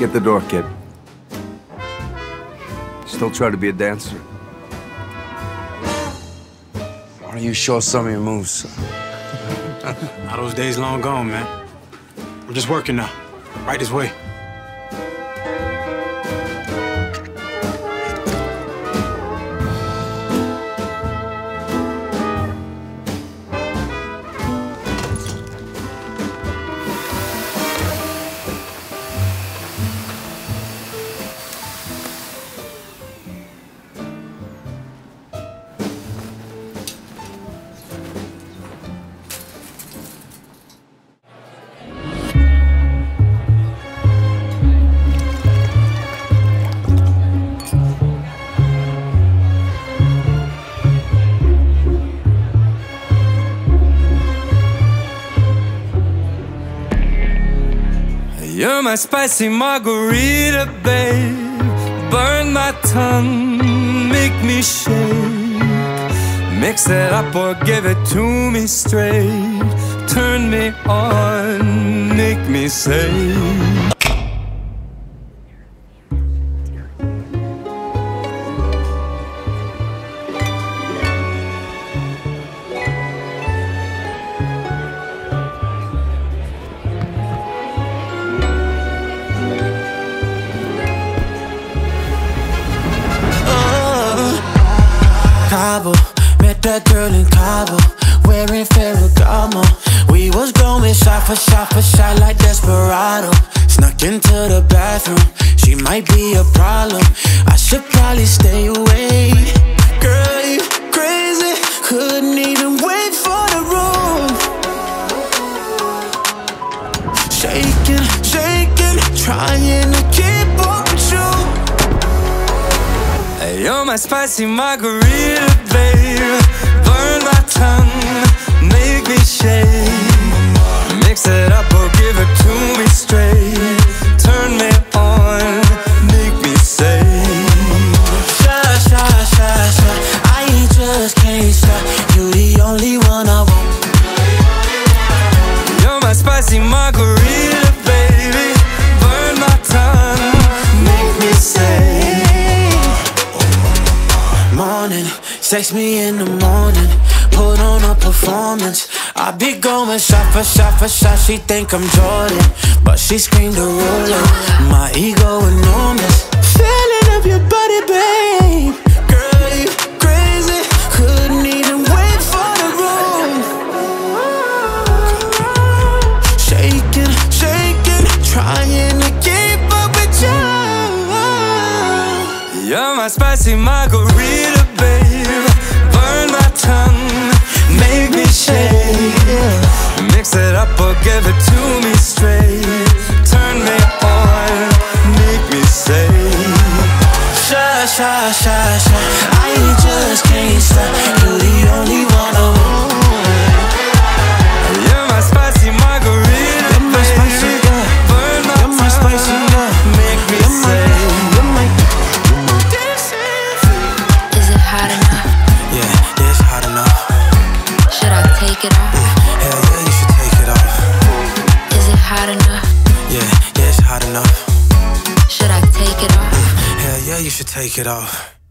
Get the door, kid. Still try to be a dancer? Why don't you show us some of your moves? All those days long gone, man. I'm just working now. Right this way. You're my spicy margarita, babe. Burn my tongue, make me shake. Mix it up or give it to me straight. Turn me on, make me say. Cabo, met that girl in Cabo, wearing Ferragamo. We was going shot for shot for shot like Desperado. Snuck into the bathroom, she might be a problem. I should probably stay away. Girl, you crazy, couldn't even wait for the room. Shaking, shaking, trying to keep up with you. You're my spicy margarita, babe. Burn my tongue, make me shake. Mix it up or give it to me straight. Turn me on, make me say. Shy, shy, shy, shy, I just can't stop. You the only one I want. You're my spicy margarita, baby. Burn my tongue, make me say. Morning, text me in the morning, put on a performance. I be going shot for shot for shot. She think I'm Jordan, but she screamed a ruler. My ego enormous. Feeling of your body, babe. Girl, you crazy, couldn't even wait for the room. Shaking, shaking, trying to keep up with you. You're my spicy margarita, babe. Burn my tongue, make me shake. Mix it up or give it to me straight. Turn me on, make me say. Shy, shy, shy, shy, I just can't stop. You the only one I want. You're my spicy margarita, You're my spicy girl. Burn my You're my spicy girl. tongue, make me say. Is it hot enough? Yeah, it's hot enough. Should I take it off? Hell yeah, you should take it off. Is it hot enough? Yeah, it's hot enough. Should I take it off? Hell yeah, you should take it off.